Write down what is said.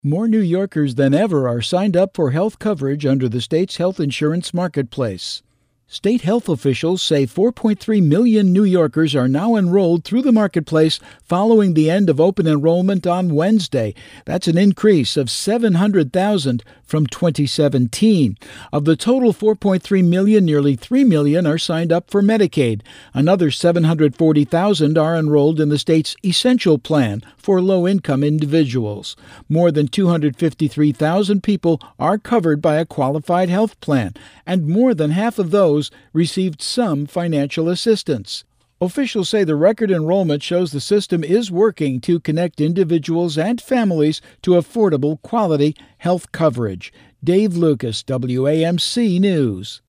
More New Yorkers than ever are signed up for health coverage under the state's health insurance marketplace. State health officials say 4.3 million New Yorkers are now enrolled through the marketplace following the end of open enrollment on Wednesday. That's an increase of 700,000 from 2017. Of the total 4.3 million, nearly 3 million are signed up for Medicaid. Another 740,000 are enrolled in the state's Essential Plan for low-income individuals. More than 253,000 people are covered by a qualified health plan, and more than half of those received some financial assistance. Officials say the record enrollment shows the system is working to connect individuals and families to affordable, quality health coverage. Dave Lucas, WAMC News.